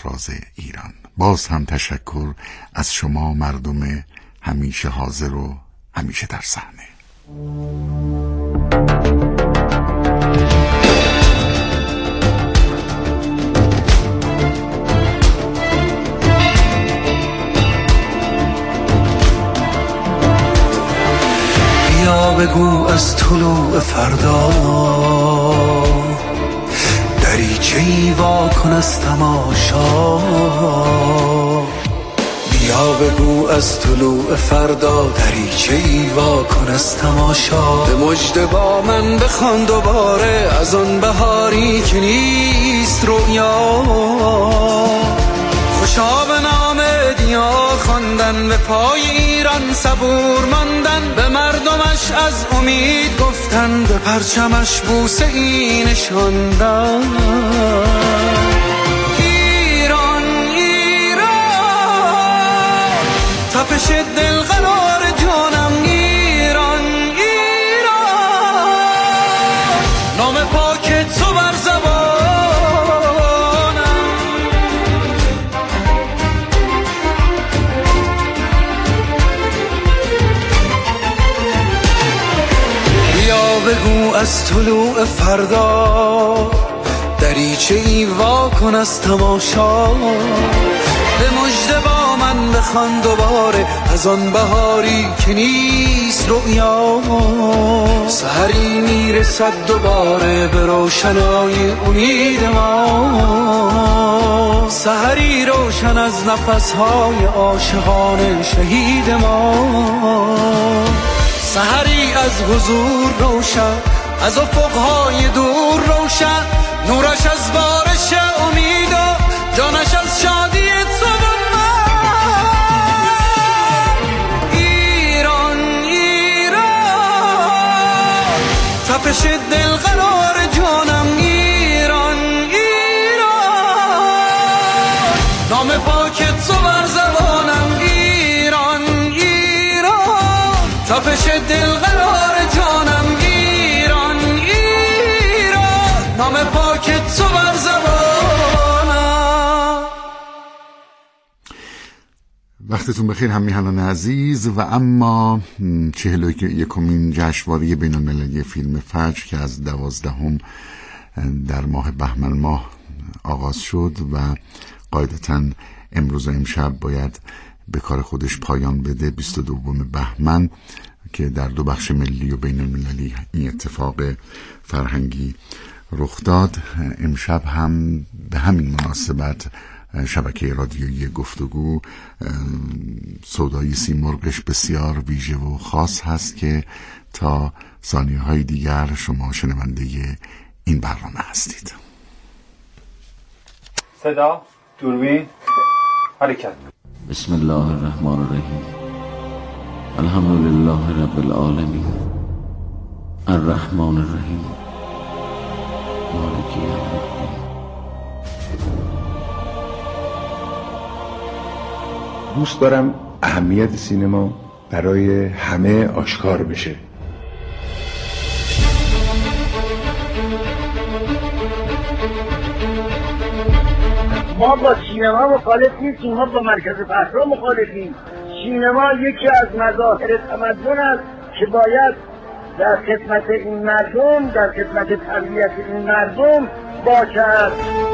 سرفراز ایران. باز هم تشکر از شما مردم همیشه حاضر و همیشه در صحنه. بیا بگو از طلوع فردا دریچه‌ای وا کن از تماشا. بیا بگو از طلوع فردا دریچه‌ای وا کن از تماشا. به مژده با من بخوان دوباره از آن بهاری که نیست رویا. خوشا به نام دیا خواندن، به پای ایران صبور ماندن، به مردمش از امید گفتن، به پرچمش بوسه ای نشاندن. ایران ایران تپش دل قرار جانم. ایران ایران نام پاک تو بر زبان. بگو از طلوع فردا دریچه‌ای وا کن از تماشا. به مژده با من بخوان دوباره از آن بهاری که نیست رویا. سحری میرسد دوباره به روشنای امید ما. سحری روشن از نفسهای عاشقان شهید ما. سحری از حضور روشن، از افقهای دور روشن، نورش از بارش امید و جانش از شادی تو و من. ایران ایران تپش دل قرار جانم. ایران ایران نام پاک تو بر زبانم. ایران ایران تپش دل قرار جانم. ایران ایران نام پاک تو بر زبانم. وقتتون بخیر هم میهنان عزیز. و اما 41مین جشنواره بین‌المللی فیلم فجر که از 12 در ماه بهمن ماه آغاز شد و قاعدتاً امروز و امشب باید به کار خودش پایان بده. 22 بهمن که در 2 بخش ملی و بین المللی این اتفاق فرهنگی رخ داد. امشب هم به همین مناسبت شبکه رادیویی گفتگو سودای سیمرغش بسیار ویژه و خاص هست که تا ثانیه‌های دیگر شما شنونده این برنامه هستید. صدا، دوربین، حرکت. بسم الله الرحمن الرحیم. الحمدلله رب العالمین الرحمن الرحیم مالک یوم الدین. دوست دارم اهمیت سینما برای همه آشکار بشه. ما با سینما مخالف نیستیم، ما با مرکز فحصا مخالفیم. سینما یکی از مظاهر تمدن است که باید در خدمت این مردم، در خدمت تربیت این مردم باشد.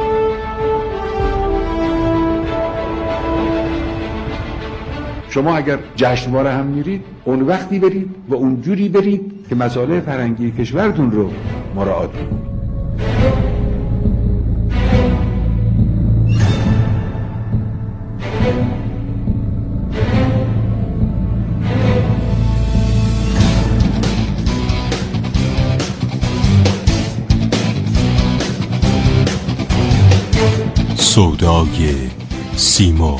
شما اگر جشنواره هم میرید اون وقتی برید و اون جوری برید که مسائل فرهنگی کشورتون رو مراعات کنید. سودای سیمرغ.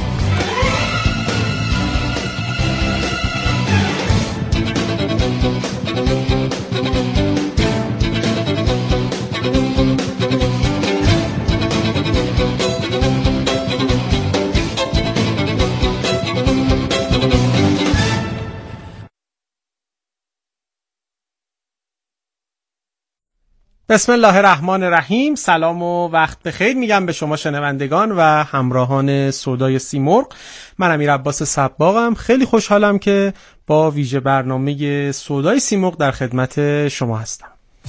بسم الله الرحمن الرحیم. سلام و وقت بخیر میگم به شما شنوندگان و همراهان سودای سیمرغ. من امیر عباس صباغم. خیلی خوشحالم که با ویژه برنامه سودای سیمرغ در خدمت شما هستم.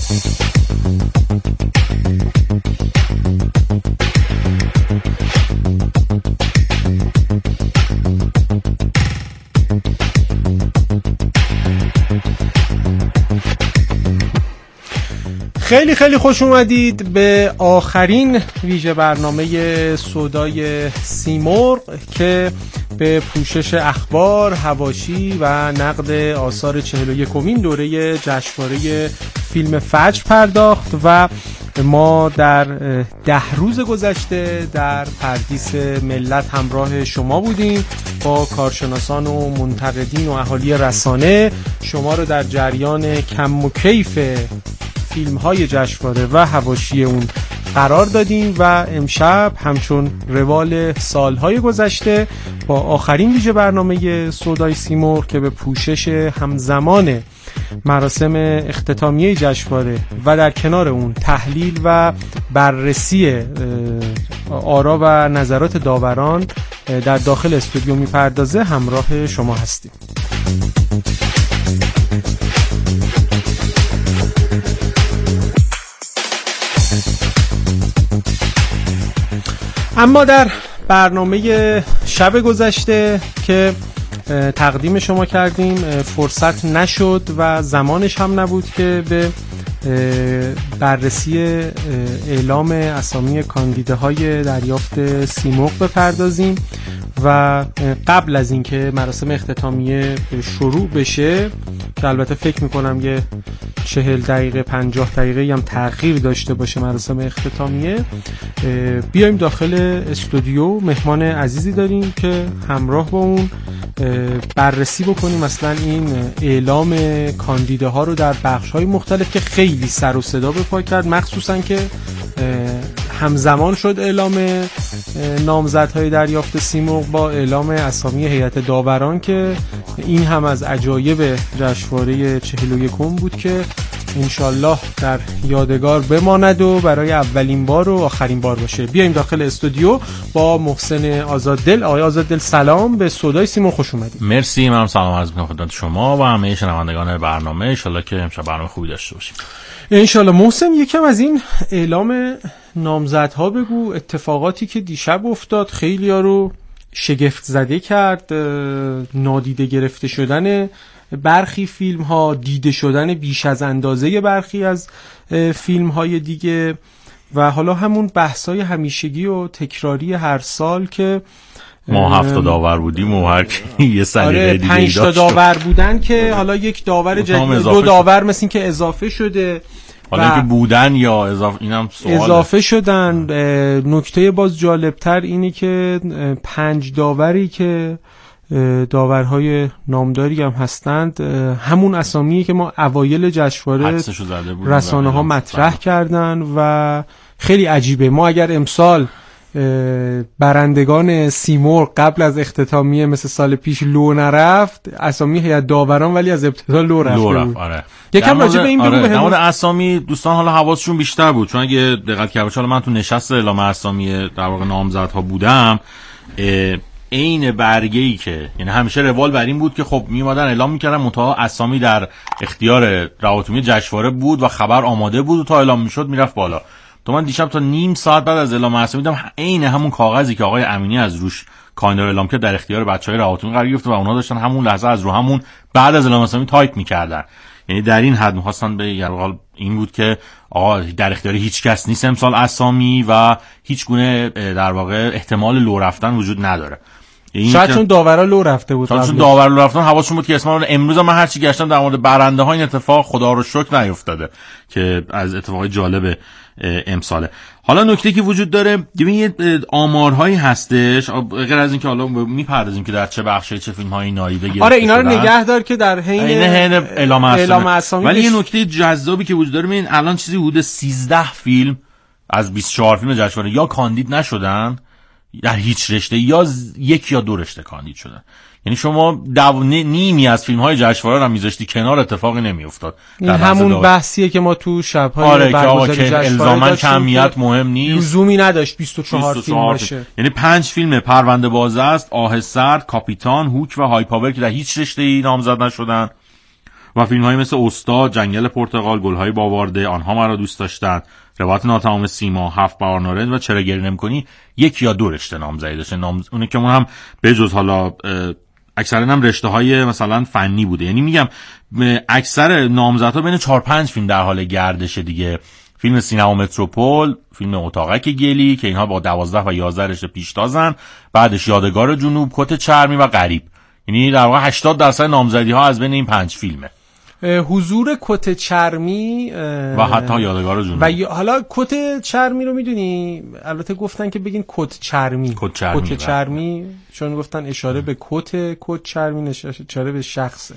خیلی خیلی خوش اومدید به آخرین ویژه برنامه سودای سیمرغ که به پوشش اخبار، حواشی و نقد آثار 41مین دوره جشنواره فیلم فجر پرداخت و ما در 10 روز گذشته در پردیس ملت همراه شما بودیم با کارشناسان و منتقدین و اهالی رسانه. شما رو در جریان کم و کیف فیلم های جشنواره و حواشی اون قرار دادیم و امشب همچون روال سالهای گذشته با آخرین ویژه برنامه سودای سیمرغ که به پوشش همزمان مراسم اختتامیه جشنواره و در کنار اون تحلیل و بررسی آرا و نظرات داوران در داخل استودیو میپردازه همراه شما هستیم. اما در برنامه شب گذشته که تقدیم شما کردیم فرصت نشد و زمانش هم نبود که به بررسی اعلام اسامی کاندیداهای دریافت سیمرغ بپردازیم و قبل از اینکه مراسم اختتامیه شروع بشه که البته فکر میکنم یه 40 دقیقه 50 دقیقه هم تأخیر داشته باشه مراسم اختتامیه، بیایم داخل استودیو. مهمان عزیزی داریم که همراه با اون بررسی بکنیم مثلا این اعلام کاندیداها رو در بخش‌های مختلف که خیلی سر و صدا به پا کرد، مخصوصا که همزمان شد اعلام نامزدهای دریافت سیمرغ با اعلام اسامی هیئت داوران که این هم از عجایب جشنواره 41 بود که انشالله در یادگار بماند و برای اولین بار و آخرین بار باشه. بیایم داخل استودیو با محسن آزاددل. آقای آزاددل سلام، به سودای سیمرغ خوش اومدید. مرسی، منم سلام عرض می‌کنم خدمت شما و همه شنوندگان برنامه. انشالله که امشب برنامه خوبی داشته باشیم. انشالله. محسن یکم از این اعلام نامزدها بگو، اتفاقاتی که دیشب افتاد خیلی ها رو شگفت زده کرد، نادیده گرفته شدن برخی فیلم ها، دیده شدن بیش از اندازه برخی از فیلم های دیگه و حالا همون بحثای همیشگی و تکراری هر سال که ما 7 داور بودیم و هر کی یه سلیقه دیگه 5 داور بودن که حالا یک داور جدید، 2 داور مثل این که اضافه شده، حالا اینکه بودن یا اضافه، اینم سواله. اضافه شدن. نکته باز جالبتر اینه که 5 داوری که داورهای نامداری هم هستند همون اسامیه که ما اوایل جشنواره رسانه ها مطرح کردن و خیلی عجیبه. ما اگر امسال برندگان سیمرغ قبل از اختتامیه مثل سال پیش لو نرفت، اسامی هیئت داوران ولی از ابتدا لو رفت. آره. یکم راجع به این بگو. در مورد اسامی دوستان حالا حواسشون بیشتر بود، چون اگه دقت کردید من تو نشست اعلام اسامی در واقع نامزدها بودم، عین برگه‌ای که یعنی همیشه روال بر این بود که خب میومدن اعلام میکردن منتها اسامی در اختیار رواتمی جشنواره بود و خبر آماده بود و تا اعلام میشد میرفت بالا. تو من دیشب تا نیم ساعت بعد از اعلام اسامی دیدم عین همون کاغذی که آقای امینی از روش کاندیدا اعلام کرد در اختیار بچهای رواتمی قرار گرفت و اونها داشتن همون لحظه از رو همون بعد از اعلام اسامی تایپ میکردن. یعنی در این حد می‌خواستن به یعنی این بود که آقا در اختیار هیچ کس نیست امسال اسامی و هیچ گونه در واقع احتمال لو رفتن وجود نداره. شاید چون داورا لو رفته بود، چون داورا لو رفتن حواسشون بود که اسما رو امروز من هر چی گشتم در مورد برنده ها این اتفاق خدا رو شکر نیفتاده که از اتفاقای جالب امساله. حالا نکته که وجود داره ببین آمارهایی هستش غیر از این که حالا میپردازیم که در چه بخشی چه فیلم‌هایی نادیده گرفته. آره اینا رو نگه دار که در حین اعلام اسامی. ولی یه نکته جذابی که وجود داره ببین الان چیزی حدود 13 فیلم از 24 فیلم جشنواره یا کاندید نشدن در هیچ رشته یا یک یا دو رشته کاندید شدن. یعنی شما نیمی از فیلم‌های جشنواره رو میذاشتی کنار، اتفاقی نمیافتاد. این همون بحثیه که ما تو شب‌های برگزاری جشنواره الزاماً کمیت مهم نیست، لزومی نداشت 24 فیلم باشه. یعنی 5 فیلم پرونده باز است، آه سرد، کاپیتان، هوک و های پاور که در هیچ رشته‌ای نامزد نشدن و فیلم‌های مثل استاد، جنگل پرتغال، گل‌های باوارده، آنها مرا دوست داشتند، روایت ناتمام سیما، 7 بهار نارنج و چرا گریه نمی‌کنی یک یا دو رشته نامزدی داشته. اون که اون هم به جز حالا اکثرا هم رشته‌های مثلا فنی بوده. یعنی میگم اکثر نامزدها بین 4-5 فیلم در حال گردشه دیگه. فیلم سینما متروپول، فیلم اتاقک گلی که اینها با 12 و 11 رشته پیشتازن، بعدش یادگار جنوب، کت چرمی و غریب. یعنی در واقع 80% نامزدی‌ها از بین این 5 فیلمه. حضور کت چرمی و حتی یادگار جنوب. و حالا کت چرمی رو میدونی، البته گفتن که بگین کت چرمی چون گفتن اشاره به کت چرمی، اشاره به شخصه.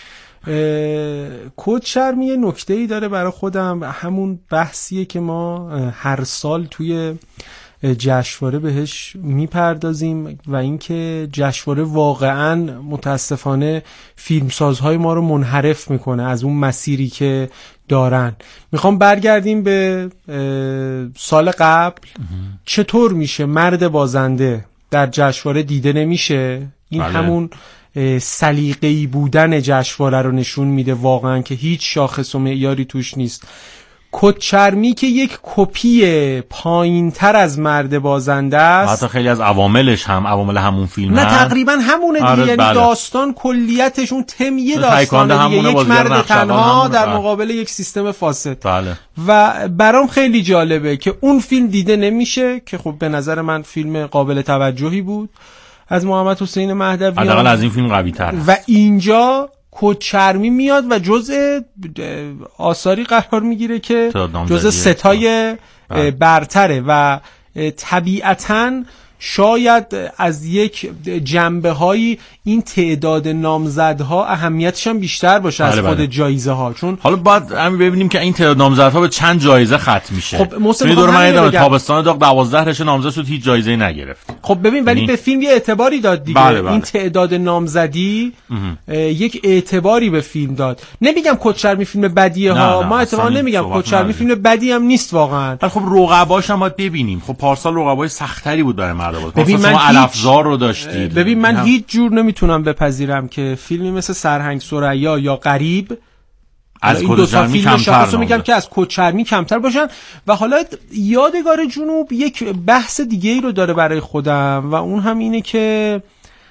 کت چرمی یه نکته‌ای داره برای خودم، همون بحثیه که ما هر سال توی جشنواره بهش میپردازیم و اینکه جشنواره واقعا متاسفانه فیلمسازهای ما رو منحرف میکنه از اون مسیری که دارن. میخوام برگردیم به سال قبل. چطور میشه مرد بازنده در جشنواره دیده نمیشه؟ این همون سلیقه‌ای بودن جشنواره رو نشون میده واقعا که هیچ شاخص و معیاری توش نیست. کت چرمی که یک کپی پایین‌تر از مرد بازنده است، حتی خیلی از عواملش هم عوامل همون فیلم نه تقریبا همونه دیگه. یعنی داستان کلیتش اون تمیه داستانه دیگه، یک مرد تنها در مقابل یک سیستم فاسد. بله. و برام خیلی جالبه که اون فیلم دیده نمیشه که خب به نظر من فیلم قابل توجهی بود از محمد حسین مهدویان، حداقل از این فیلم قوی‌تر و اینجا کت چرمی میاد و جزء آثاری قرار میگیره که جزء ستای برتره و طبیعتاً شاید از یک جنبه هایی این تعداد نامزدها اهمیتش هم بیشتر باشه از خود جایزه ها، چون حالا باید همین ببینیم که این تعداد نامزدها به چند جایزه ختم میشه. خب توی دور من تابستان داغ 12 رشته نامزد شد، هیچ جایزه‌ای نگرفت. خب ببین ولی به فیلم یه اعتباری داد دیگه. بله. این تعداد نامزدی یک اعتباری به فیلم داد. نمیگم کت چرمی فیلم بدیه ها، ما اتفاقا نمیگم کت چرمی فیلم بدی هم نیست واقعا. ولی خب رقباش هم باید ببینیم. خب پارسال رقبای سخت‌تری بود برای مردم. ببین من علفزار رو داشتید. ببین من هیچ جور نمیتونم بپذیرم که فیلمی مثل سرهنگ ثریا یا غریب از این دو تا فیلم شاخصو میگم که از کت چرمی کمتر باشن. و حالا یادگار جنوب یک بحث دیگه ای رو داره برای خودم و اون هم اینه که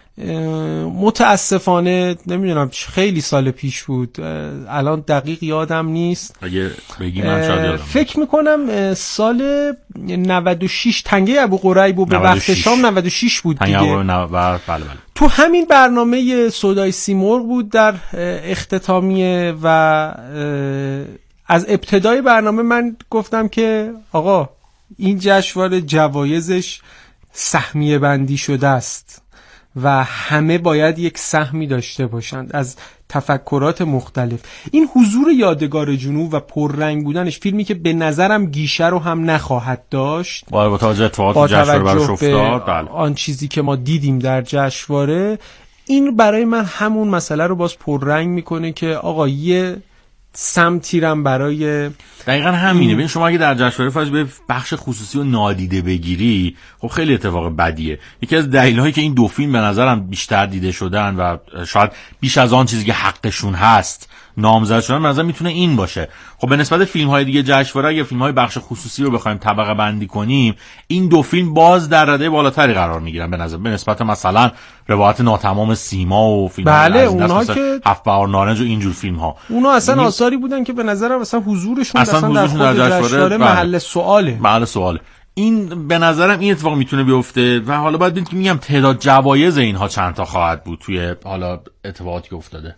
متاسفانه نمیدونم خیلی سال پیش بود، الان دقیق یادم نیست، اگه بگی من شاید یادم فکر میکنم سال 96 تنگه ابو قریب به وقت شام 96 بود دیگه. بله. تو همین برنامه سودای سیمرغ بود در اختتامیه و از ابتدای برنامه من گفتم که آقا این جشنواره جوایزش سهمیه بندی شده است و همه باید یک سهمی داشته باشند از تفکرات مختلف. این حضور یادگار جنوب و پررنگ بودنش، فیلمی که به نظرم گیشه رو هم نخواهد داشت با توجه اتفاقات جشنواره براش افتاد، آن چیزی که ما دیدیم در جشنواره، این برای من همون مسئله رو باز پررنگ میکنه که آقا یه سمتی رم برای دقیقاً همینه. ببین شما اگه در جشنواره فاز به بخش خصوصی و نادیده بگیری، خب خیلی اتفاق بدیه. یکی از دلایلی که این دو فیلم به نظرم بیشتر دیده شدن و شاید بیش از آن چیزی که حقشون هست نامزد شدن، مثلا میتونه این باشه. خب به نسبت فیلم‌های دیگه جشنواره یا فیلم‌های بخش خصوصی رو بخوایم طبقه بندی کنیم، این دو فیلم باز در رده بالاتری قرار میگیرن به نظر، به نسبت مثلا روایت ناتمام سیما و فیلم بله اونها که 7 بهار نارنج و اینجور فیلم‌ها، اونها اصلا آثاری بودن که به نظرم مثلا حضورشون در جشنواره محل سواله. این به نظرم این اتفاق میتونه بیفته و حالا باید ببینیم که میگم تعداد جوایز اینها چند تا خواهد بود توی حالا اتفاقاتی که افتاده.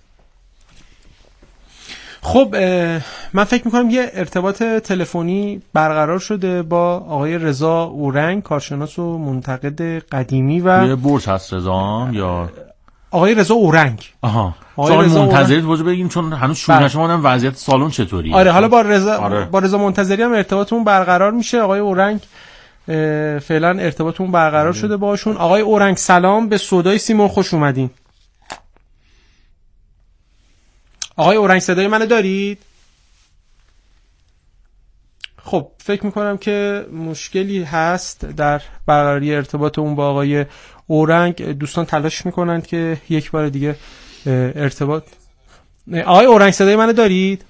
خب من فکر میکنم یه ارتباط تلفنی برقرار شده با آقای رضا اورنگ، کارشناس و منتقد قدیمی و یه برج هست رضا یا آقای رضا اورنگ. آقای رضا منتظریت وجه بگیم چون هنوز شروع نشده وضعیت سالن چطوریه. آره حالا با رضا منتظری هم ارتباطمون برقرار میشه. آقای اورنگ فعلا ارتباطمون برقرار شده باشون. آقای اورنگ سلام، به صدای سیمرغ خوش اومدین. آقای اورنگ صدای منو دارید؟ خب فکر میکنم که مشکلی هست در برقراری ارتباط اون با آقای اورنگ. دوستان تلاش میکنند که یک بار دیگه ارتباط. آقای اورنگ صدای منو دارید؟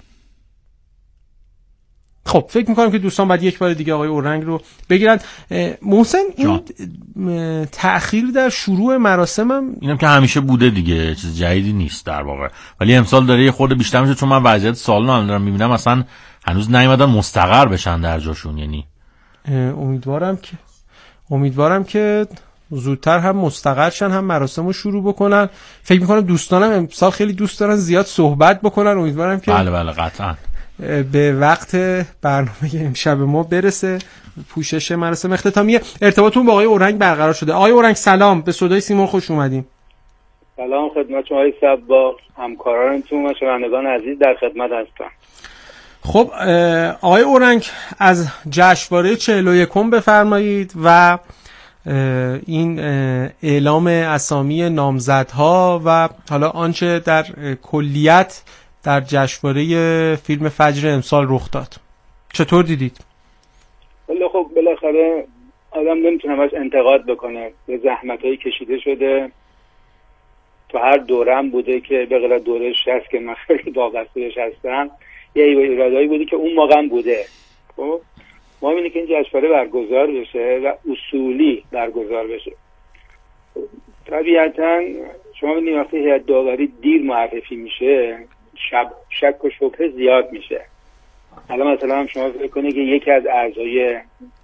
خب فکر میکنم که دوستان باید یک بار دیگه آقای اورنگ رو بگیرن. محسن این تأخیر در شروع مراسمم اینم که همیشه بوده دیگه، چیز جدیدی نیست در واقع، ولی امسال داره یه خورده بیشتر میشه، چون من وضعیت سالن دارم میبینم اصلا هنوز نیومدن مستقر بشن در جاشون. یعنی امیدوارم که زودتر هم مستقر شن، هم مراسم رو شروع بکنن. فکر میکنم دوستانم امسال خیلی دوست دارن زیاد صحبت بکنن. امیدوارم که بله قطعا به وقت برنامه امشب ما برسه پوشش مراسم اختتامیه. ارتباطتون با آقای اورنگ برقرار شده. آقای اورنگ سلام، به صدای سیمرغ خوش اومدین. سلام خدمت شما آقای صبا، همکارانتون و شنوندگان عزیز در خدمت هستم. خب آقای اورنگ از جشنواره 41 بفرمایید و این اعلام اسامی نامزدها و حالا آنچه در کلیت در جشنواره فیلم فجر امسال رخ داد چطور دیدید؟ خب بالاخره آدم نمیتونه همش انتقاد بکنه، به زحمتایی کشیده شده تو هر دورم بوده که به غیر دوره 60 که من خیلی وابسته بهش هستم، یه ایرادایی بوده که اون موقع بوده. خب ما می‌بینیم که این جشنواره برگزار بشه و اصولی برگزار بشه. طبیعتاً شما می‌بینید وقتی هیئت داوری دیر معرفی میشه شک و شبهه زیاد میشه. الان مثلا شما فکر کنید که یکی از اعضای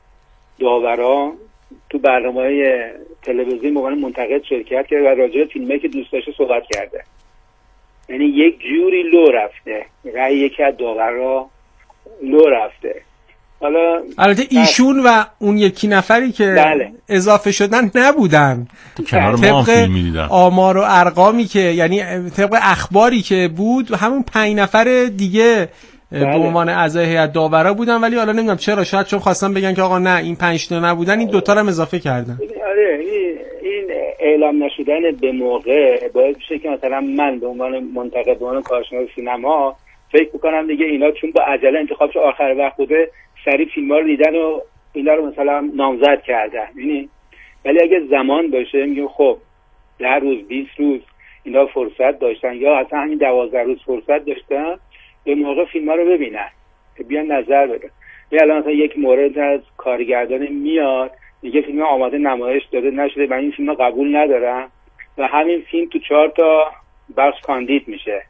داورا تو برنامه‌های تلویزیون به عنوان منتقد شرکت کرده و راجع به فیلمی که دوست داشته صحبت کرده. یعنی یک جوری لو رفته، رأی یکی از داورا لو رفته. حالا البته ایشون و اون یکی نفری که بله. اضافه شدن نبودن، طبق آمار و ارقامی که یعنی طبق اخباری که بود همون 5 نفر دیگه به عنوان اعضای هیئت داورا بودن، ولی حالا نمیدونم چرا، شاید چون خواستن بگن که آقا نه این 5 تا نبودن، این 2 تا رو هم اضافه کردن. آره این اعلام نشدن به موقع باعث میشه که مثلا من به عنوان منتقد، به عنوان کارشناس سینما فکر می‌کنم دیگه اینا چون با عجله انتخابش آخر وقت بوده سریع فیلم‌ها رو دیدن و اینا رو مثلا نامزد کردن. یعنی ولی اگه زمان باشه میگم خب 10 روز 20 روز اینا فرصت داشتن یا اصلا همین 12 روز فرصت داشتن به موقع فیلم‌ها رو ببینن، بیان نظر بدن. الان مثلا یک مورد از کارگردان میاد میگه فیلم آماده نمایش داده نشده، من این فیلم رو قبول ندارم و همین فیلم تو 4 تا بخش کاندید میشه.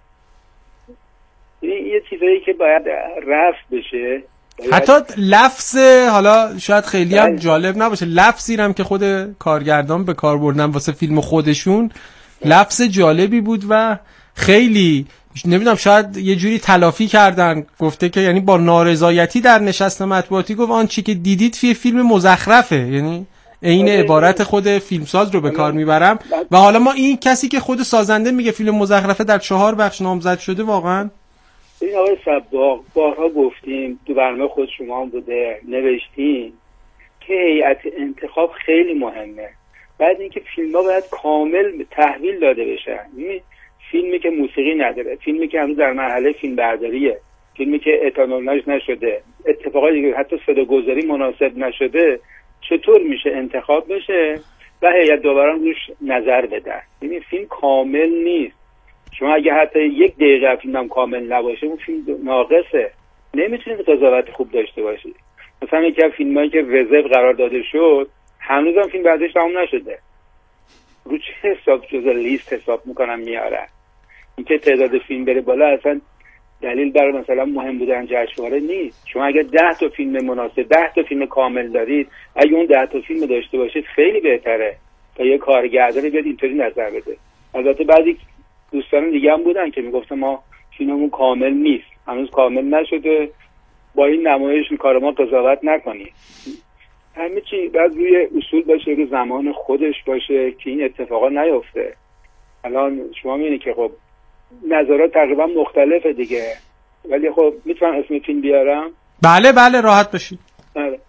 یه چیزایی که باید رفع بشه. حتی لفظ حالا شاید خیلی هم جالب نباشه، لفظی هم که خود کارگردان به کار بردن واسه فیلم خودشون لفظ جالبی بود و خیلی نمیدونم شاید یه جوری تلافی کردن. گفته که یعنی با نارضایتی در نشست مطبوعاتی گفت آن چی که دیدید توی فیلم مزخرفه، یعنی عین عبارت خود فیلمساز رو به کار میبرم. و حالا ما این کسی که خود سازنده میگه فیلم مزخرفه در 4 بخش نامزد شده. واقعا این آقای صباغ بارها گفتیم تو برنامه خود شما هم بوده نوشتیم که هیئت انتخاب خیلی مهمه. بعد اینکه فیلم‌ها باید کامل تحویل داده بشن. فیلمی که موسیقی نداره، فیلمی که هنوز در مرحله فیلم برداریه، فیلمی که اتانولناژ نشده، اتفاقات دیگه حتی صداگذاری مناسب نشده، چطور میشه انتخاب بشه و هیئت داوران روش نظر بدن؟ یعنی فیلم کامل نیست. شما اگه حتی 1 دقیقه فیلمم کامل نباشه اون فیلم ناقصه، نمیتونید قضاوت خوب داشته باشید. مثلا یکی از فیلمایی که رزرو قرار داده شد هنوزم فیلم برداشت تموم نشده، رو چه حساب جزء لیست حساب میکنم میارن؟ اینکه تعداد فیلم بره بالا اصلا دلیل برای مثلا مهم بودن جشنواره نیست. شما اگه 10 تا فیلم مناسب 10 تا فیلم کامل دارید، اگه اون 10 تا فیلم داشته باشید خیلی بهتره تا یه کارگردان بیاد اینطوری نظر بده. البته بعضی دوستان دیگه هم بودن که میگفتن ما فیلممون کامل نیست، هنوز کامل نشده، با این نمایش کار ما قضاوت نکنید. همه چی باید روی اصول باشه، روی زمان خودش باشه که این اتفاقا نیفته. الان شما میبینید که خب نظرات تقریبا مختلفه دیگه، ولی خب میتونم اسم فیلم بیارم؟ بله راحت باشید.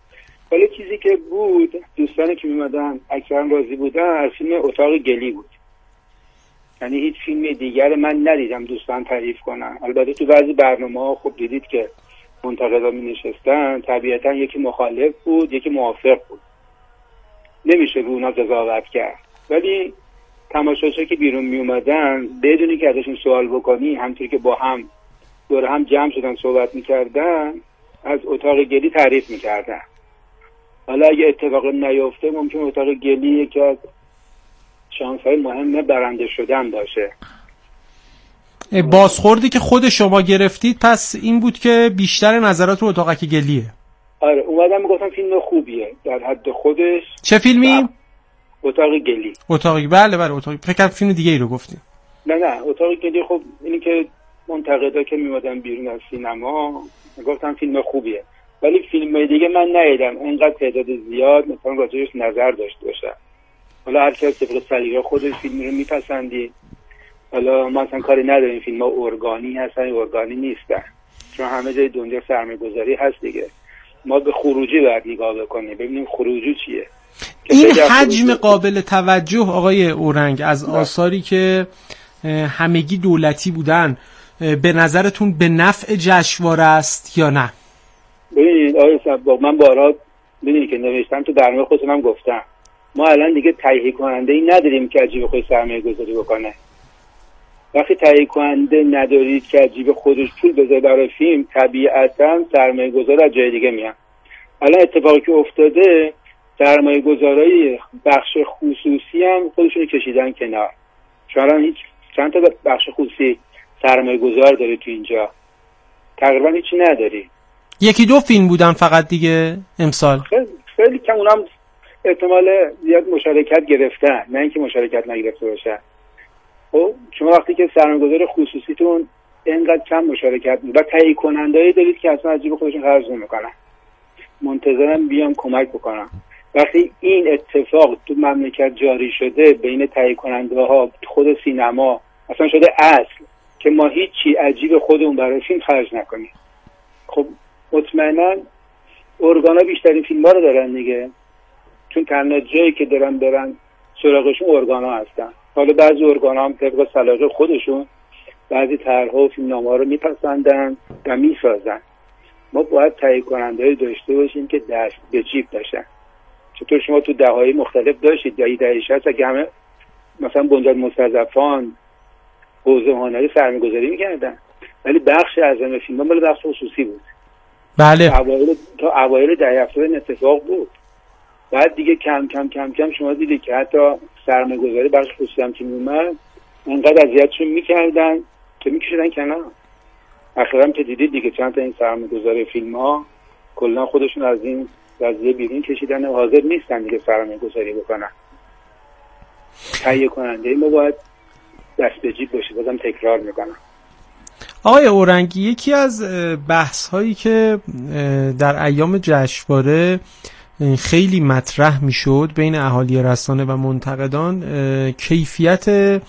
ولی چیزی که بود، دوستانی که میمدن اکثرا راضی بودن از فیلم اتاق گلی بود. یعنی هیچ فیلم دیگر من ندیدم دوستان تعریف کنن. البته تو بعضی برنامه‌ها خب دیدید که منتقدا می نشستن، طبیعتا یکی مخالف بود یکی موافق بود، نمیشه رو اونا قضاوت کرد. ولی تماشاچی که بیرون می اومدن بدونی که ازشون سوال بکنی، همونطوری که با هم دور هم جمع شدن صحبت میکردن، از اتاق گلی تعریف میکردن. حالا اگه اتفاق نیفته ممکن اتاق گلی یکی از شانس‌های مهم برنده شدن باشه. بازخوردی که خود شما گرفتید پس این بود که بیشتر نظرات رو اتاقک گلیه. آره اومدم میگفتم فیلم خوبیه در حد خودش. چه فیلمی؟ اتاق گلی. اتاق بله اتاق. فکر کنم فیلم دیگه ای رو گفتیم. نه اتاق گلی. خب اینی که منتقدا که میومدن بیرون از سینما گفتم فیلم خوبیه، ولی فیلم دیگه من ندیدم اینقدر تعداد زیاد مثلا راجعش نظر داشته باشه. حالا هر کس طبق سلیقه خودش فیلم رو میپسندی. حالا ما اصلا کاری نداریم فیلم ها ارگانی هستن یا ارگانی نیستن، چون همه جای دنیا سرمایه‌گذاری هست دیگه. ما به خروجی باید نگاه بکنیم ببینیم خروجی چیه. این حجم قابل توجه آقای اورنگ از آثاری که همگی دولتی بودن به نظرتون به نفع جشنواره است یا نه؟ ببینید آقای صباغ، من بارها ببینید که نوشتم تو برنامه خودم گفتم ما الان دیگه تهیه کننده ای نداریم که از جیب خودش سرمایه گذاری بکنه. وقتی تهیه کننده ندارید که از جیب خودش پول بذاره برای فیلم، طبیعتا سرمایه گذار از جای دیگه میان. الان اتفاقی که افتاده سرمایه گذارای بخش خصوصی هم خودشون کشیدن کنار. چون هیچ چند تا بخش خصوصی سرمایه گذار داری تو اینجا؟ تقریبا هیچی نداری. یکی دو فیلم بودن فقط دیگه امسال. خیلی کم، اونم احتمال زیاد مشارکت گرفتن، نه اینکه مشارکت نگرفته باشن. خب شما وقتی که سرمایه‌گذار خصوصیتون اینقدر کم مشارکت و تهیه کننده‌ای دارید که اصلا از جیب خودشون خرج نمی‌کنن، منتظرن بیان کمک بکنن. وقتی این اتفاق تو مملکت جاری شده بین تهیه کننده‌ها، خود سینما اصلا شده اصل که ما هیچی از جیب خودمون برای فیلم خرج نکنیم. خب مطمئنا ارگانا بیشترین فیلم‌ها رو دارن دیگه، چون تنها جایی که دارن سراغشون ارگانا هستن. حالا بعضی ارگانا هم طبق سلیقه خودشون بعضی طرح‌ها و فیلمنامه‌ها رو میپسندن و میسازن. ما باید تهیه کننده‌ای داشته باشیم که دست به جیب باشن. چطور شما تو دهه‌های مختلف داشتید، دهه 60 که همه مثلا بنیاد مستضعفان حوزه هنری سرمایه‌گذاری می‌کردن، ولی بخش اعظم فیلم‌ها مال بخش خصوصی بود. بله. تا اوایل دهه 70 این اتفاق بود. بعد دیگه کم کم شما دیدید که حتی سرمایه‌گذاری بخش خصوصی هم که میومد انقدر اذیتشون می‌کردن که می‌کشیدن کنار. اخیراً که دیدید دیگه چند تا این سرمایه‌گذار فیلم‌ها کلا خودشون از این قضیه بیرون کشیدن و حاضر نیستن دیگه سرمایه‌گذاری بکنن. تهیه کننده ما باید دست به جیب باشه. بازم تکرار میکنم. آقای اورنگی، یکی از بحث‌هایی که در ایام جشنواره خیلی مطرح میشد بین اهالی رسانه و منتقدان کیفیت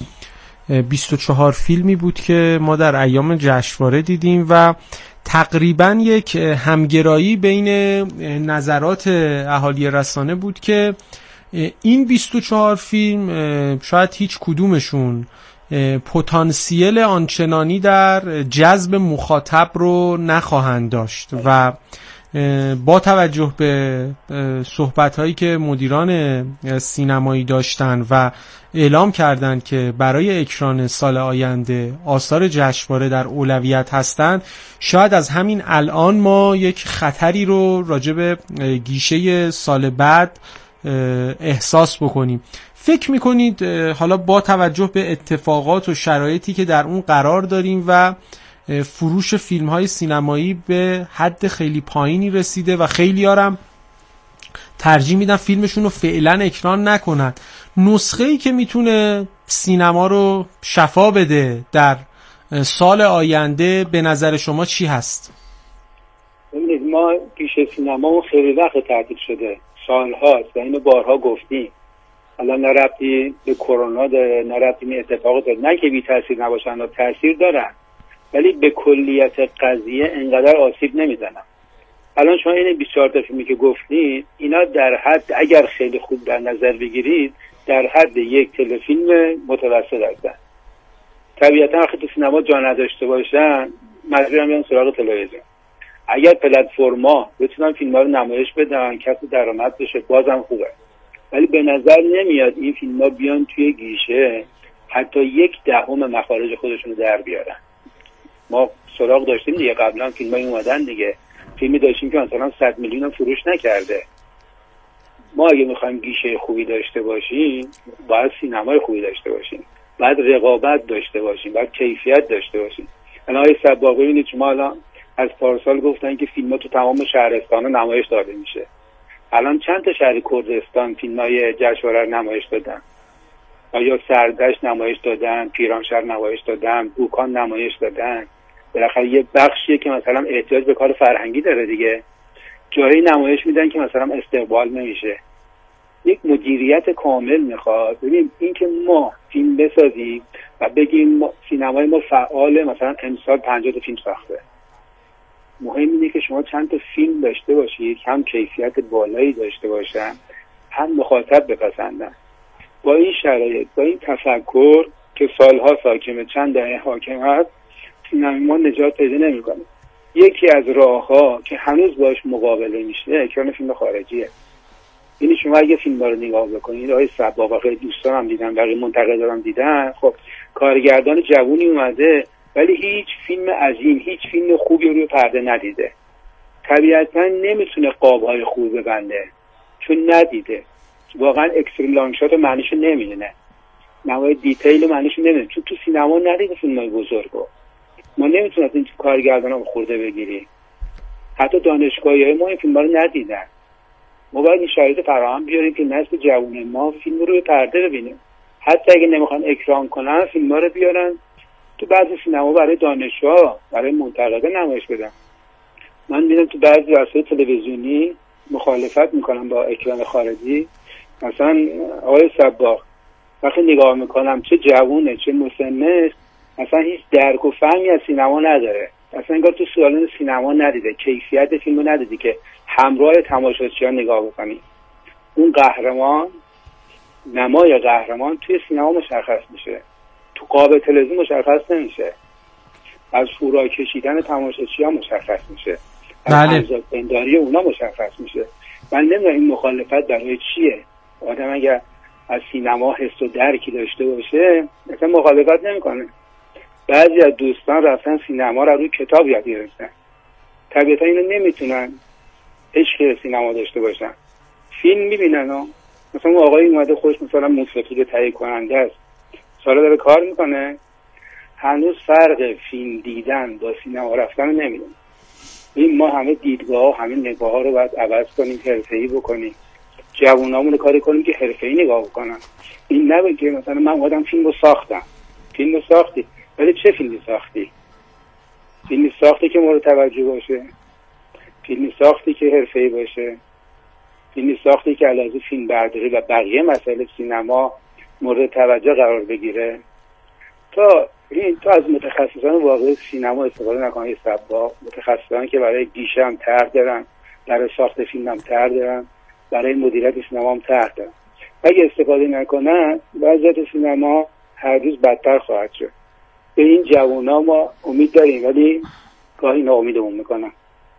24 فیلمی بود که ما در ایام جشنواره دیدیم و تقریبا یک همگرایی بین نظرات اهالی رسانه بود که این 24 فیلم شاید هیچ کدومشون پتانسیل آنچنانی در جذب مخاطب رو نخواهند داشت و با توجه به صحبت‌هایی که مدیران سینمایی داشتن و اعلام کردند که برای اکران سال آینده آثار جشنواره در اولویت هستند، شاید از همین الان ما یک خطری رو راجع به گیشه سال بعد احساس بکنیم. فکر میکنید حالا با توجه به اتفاقات و شرایطی که در اون قرار داریم و فروش فیلم های سینمایی به حد خیلی پایینی رسیده و خیلی هم ترجیح میدن فیلمشون رو فعلا اکران نکنن، نسخه‌ای که میتونه سینما رو شفا بده در سال آینده به نظر شما چی هست؟ ببینید ما گیشه سینما خیلی وقت تعطیل شده، سالهاست و اینو بارها گفتیم. حالا نه ربطی به کرونا داره نه ربطی به اتفاقات داره، نه که بی تاثیر نباشن، تاثیر دارن ولی به کلیت قضیه انقدر آسیب نمیزنن. الان شما این 24 تا فیلمی که گفتین اینا در حد، اگر خیلی خوب در نظر بگیرید، در حد یک تلفیلم متوسط هستن. طبیعتا وقتی تو سینما جا نداشته باشن مجبورن بیان سراغ تلویزیون. اگر پلتفرما بتونن فیلم‌ها رو نمایش بدن، کسب درآمد بشه، بازم خوبه. ولی به نظر نمیاد این فیلم‌ها بیان توی گیشه حتی 1/10 مخارج خودشون رو در بیارن. ما سراغ داشتیم دیگه، قبلا فیلمایی اومدن دیگه، فیلمی داشتیم که مثلا 100 میلیون فروش نکرده. ما اگه میخوایم گیشه خوبی داشته باشیم باید سینمای خوبی داشته باشیم، باید رقابت داشته باشیم، باید کیفیت داشته باشیم. الان آقای صباغ ببینید شما الان از پارسال گفتن که فیلم‌ها تو تمام شهرستان‌ها نمایش داده میشه. الان چند تا شهر کردستان فیلم‌های جشنواره نمایش دادن؟ آیا سردشت نمایش دادن، پیرانشهر نمایش دادن، بوکان نمایش دادن؟ بالاخره یه بخشیه که مثلا احتیاج به کار فرهنگی داره دیگه. جایی نمایش میدن که مثلا استقبال نمیشه. یک مدیریت کامل میخواد. ببین این که ما فیلم بسازیم و بگیم سینمای ما فعال، مثلا امسال 50 تا فیلم ساخته، مهم اینه که شما چند تا فیلم داشته باشید هم کیفیت بالایی داشته باشن، هم مخاطب بپسندن. با این شرایط، با این تفکر که سالها حاکمه، چند دهه حاکم هست، سینما ما نجات پیدا نمیکنه. یکی از راه‌ها که هنوز باش مقابله میشه اکران فیلم خارجیه. یعنی شما اگه فیلم رو نگاه بکنید، آقای صباغ، خیلی دوستان هم دیدن، بقیه منتقدان دیدن، خب کارگردان جوونی اومده ولی هیچ فیلم عظیم، هیچ فیلم خوبی روی پرده ندیده. طبیعتا نمیتونه قاب‌های خوب ببنده چون ندیده. واقعا اکستریم لانگ شات معنیشو نمیدونه، نوای دیتیل معنیشو نمیدونه، چون تو سینما ندیده فیلمای بزرگو. ما نمیتونیم این کارگردانا خورده بگیریم. حتی دانشگاهی‌های ما این فیلم‌ها رو ندیدن. ما باید این شرایط فراهم بیاریم که نسل جوان ما فیلم رو روی پرده ببینه. حتی اگه نمیخوان اکران کنن، فیلم‌ها رو بیارن تو بعضی سینما برای دانشجوها، برای منتقدان نمایش بدن. من میدونم تو بعضی وسایل تلویزیونی مخالفت میکنم با اکران خارجی. مثلا آقای صباغ وقتی نگاه میکنم چه جوونه چه مسنه، مثلا هیچ درک و فهمی از سینما نداره. اصلا انگار تو سالن سینما ندیده، کیفیت فیلمو ندیدی که همراه تماشاچیان نگاه بکنی. اون قهرمان، نمای قهرمان توی سینما مشخص میشه، تو قاب تلویزیون مشخص نمیشه. از فورا کشیدن تماشاچیان مشخص میشه، از همزاد پنداری اونا مشخص میشه. من نمیدونم این مخالفت برای چیه. آدم اگر از سینما حس و درکی داشته باشه مثلا مخالفت نمیکنه. بعضی از دوستان رفتن سینما رو روی کتاب یاد گرفتن. طبیعتا اینو نمیتونن عشق سینما داشته باشن. فیلم میبینن و مثلا آقای اومده خوش مثلا موسیقی تهیه کننده است، سالا داره کار میکنه، هنوز فرق فیلم دیدن با سینما رفتن رو نمیدونه. این ما همه دیدگاه ها، همه نگاه ها رو باید عوض کنیم، حرفه‌ای بکنیم، جوونامون رو کاری کنیم که حرفه‌ای نگاه بکنن. این نبود که مثلا من اومدم فیلم رو ساختم. فیلم رو ساختی ولی چه فیلمی ساختی؟ فیلمی ساختی که مورد توجه باشه، فیلمی ساختی که حرفه‌ای باشه، فیلمی ساختی که علاوه فیلم برداری و بقیه مسائل سینما مورد توجه قرار بگیره. تو از متخصصان واقعی سینما استفاده نکنی. صباغ متخصصان که برای گیشه هم طرح دارن، برای ساخت فیلم هم طرح دارن، برای مدیریت سینما هم طرح دارن. اگه استفاده نکنن وضعیت سینما هر روز بدتر خواهد شد. به این جوونا ما امید داریم ولی گاهی ناامیدمون میکنن.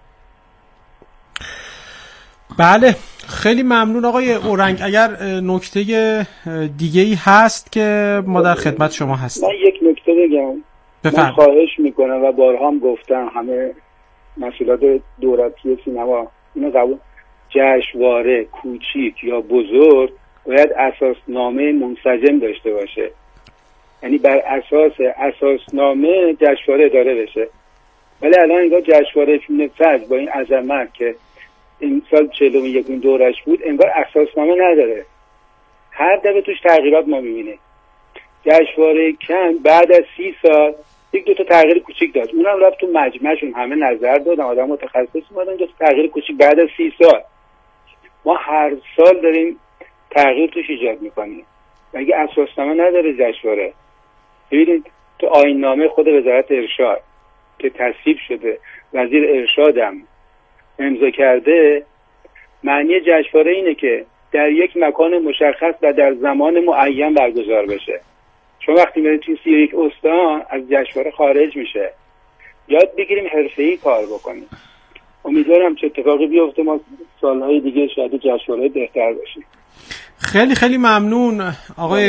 بله خیلی ممنون آقای اورنگ. اگر نکته دیگه‌ای هست که ما در خدمت شما هستیم. من یک نکته بگم. من خواهش میکنم و بارها هم گفتم همه مسئولات دولتی سینما اینو قبول، جشنواره کوچیک یا بزرگ باید اساسنامه منسجم داشته باشه. یعنی بر اساس اساسنامه جشنواره اداره بشه. ولی الان انگار جشنواره فیلم فجر با این عظمت که این سال 41 دورش بود انگار اساسنامه نداره. هر دفعه توش تغییرات ما میبینیم. جشنواره کن بعد از 30 سال یک دو تا تغییر کوچیک داد. اونم رفت تو مجمعشون همه نظر دادن، آدم متخصص اومدن دو تا تغییر کوچیک بعد از 30 سال. ما هر سال داریم تغییر توش ایجاد میکنیم. مگه اساسنامه نداره جشنواره؟ ببینید تو آیین‌نامه خود وزارت ارشاد که تصویب شده، وزیر ارشادم امضا کرده، معنی جشنواره اینه که در یک مکان مشخص و در زمان معین برگزار بشه. چون وقتی میره توی 31 استان از جشنواره خارج میشه. یاد بگیریم حرفه‌ای کار بکنیم. امیدوارم چه اتفاقی بیفته، ما سالهای دیگه شاید جشنواره بهتر باشیم. خیلی خیلی ممنون آقای